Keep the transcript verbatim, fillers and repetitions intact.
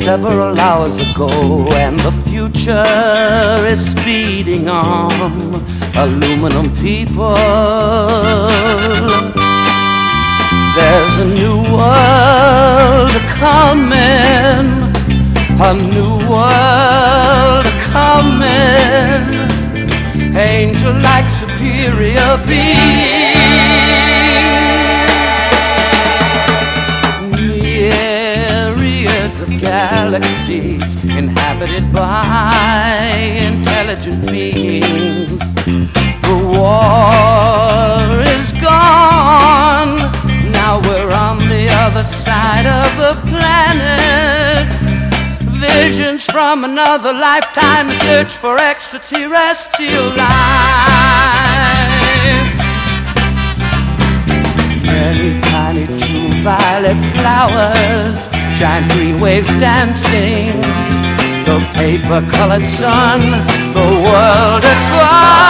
several hours ago, and the future is speeding on. Aluminum people, there's a new world coming, a new world coming, angel-like superior being. Myriads of galaxies inhabited by intelligent beings. The war is gone, now we're on the other side of the planet. Visions from another lifetime, search for extraterrestrial life. Many tiny true violet flowers, giant green waves dancing, the paper-colored sun, the world at far.